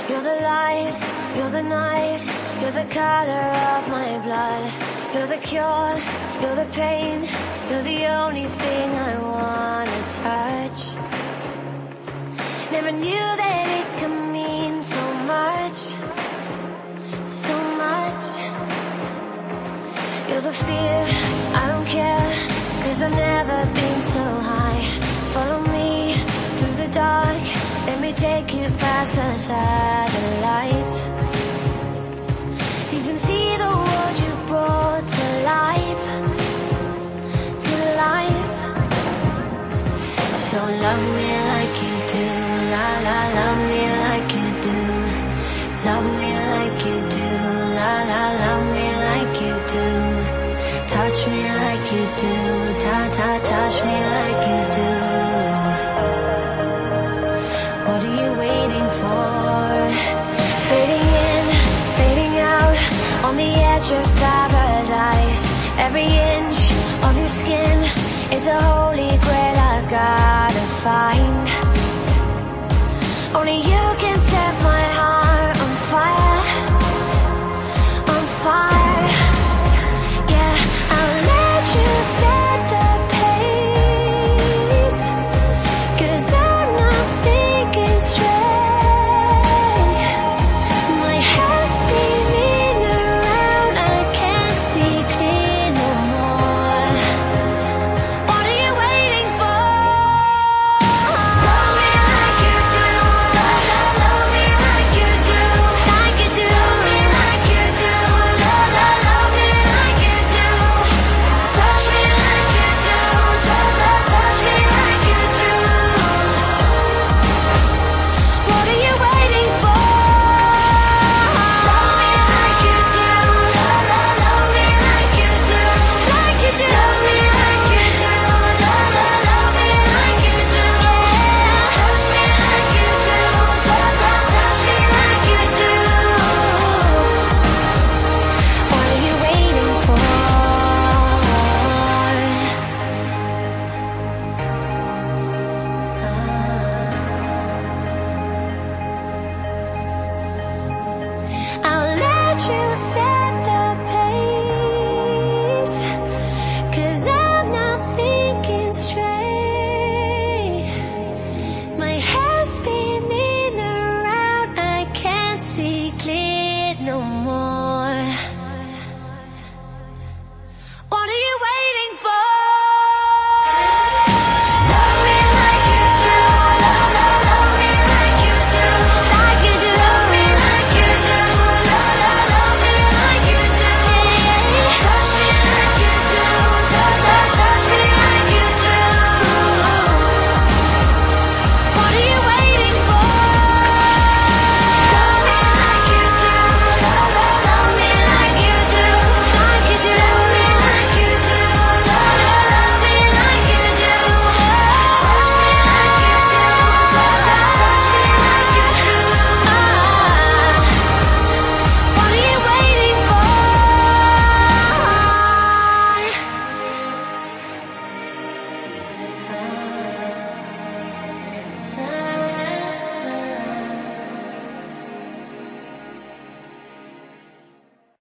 You're the light, you're the night, you're the color of my blood. You're the cure, you're the pain, you're the only thing I wanna touch. Never knew that it could mean so much, so much. You're the fear, I don't care, 'cause I've never been so high. Follow me through the dark, let me take you past the satellites. You can see the world you brought to life, to life. So love me like you do, la la, love me like you do. Love me like you do, la la, love me like you do. Touch me like you do, ta ta, touch me like you do. What are you waiting for? Fading in, fading out, on the edge of paradise. Every inch of your skin is a holy grail I've gotta find. Only you can set my heart on fire, on fire.